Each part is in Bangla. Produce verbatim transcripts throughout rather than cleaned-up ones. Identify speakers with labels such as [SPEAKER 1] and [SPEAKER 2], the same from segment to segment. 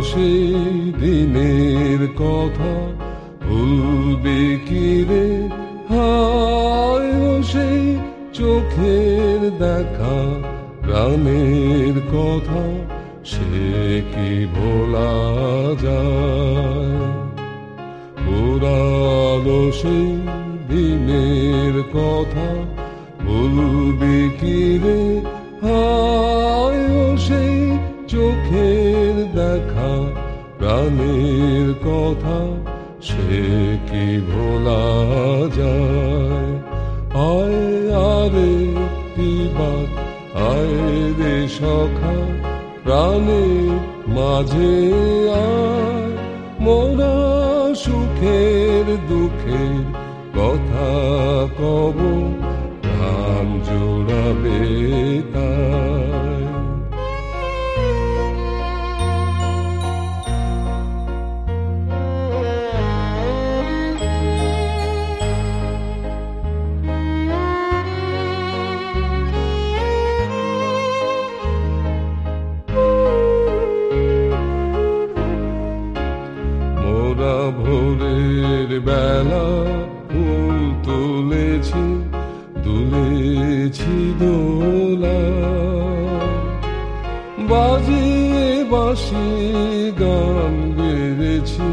[SPEAKER 1] সেই দিনের কথা ভুলবে কি রে? হায় ও সেই চোখের দেখা প্রাণের কথা সে কি ভোলা যায়? পুরানো সেই দিনের কথা ভুলবে কি রে? হায় ও সেই চোখের দেখা প্রাণের কথা সে কি ভোলা যায়? আয় আরে তিবার আয় রে সখা প্রাণের মাঝে আয়, মোরা সুখের দুঃখের কথা কব প্রাণ জোড়াবে তাই। মোরা ভোরের বেলা ফুল তুলেছি, দুলেছি দোলা, বাজিয়ে বাঁশি গান গেয়েছি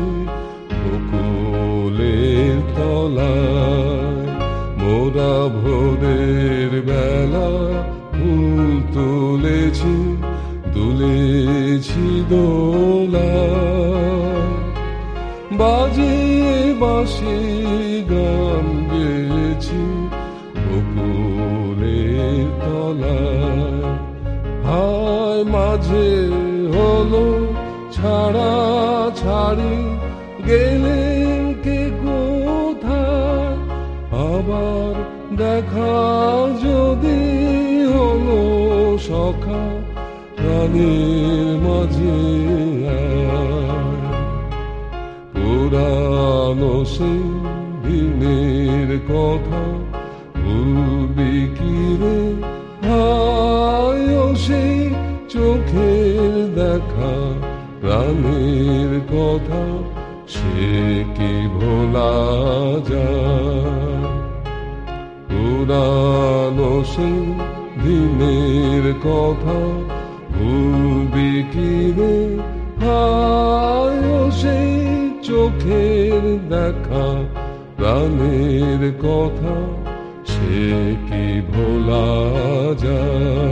[SPEAKER 1] বকুলের তলায়। মোরা ভোরের বেলা ফুল তুলেছি, দুলেছি দোলা, বাজিয়ে বাঁশি গান গেয়েছি বকুলের তলায়। হায় মাঝে হলো ছাড়া ছাড়ি, গেলেন কে কোথায়? আবার দেখা যদি হলো সখা প্রাণের মাঝে আয়। পুরানো সেই দিনের কথা ভুলবি কি রে? হায় ও সেই চোখের দেখা প্রাণের কথা সে কি ভোলা যায়? পুরানো সেই দিনের কথা ভুলবি কি রে? হায় ও সেই চোখের দেখা প্রাণের কথা সে কি ভোলা যায়?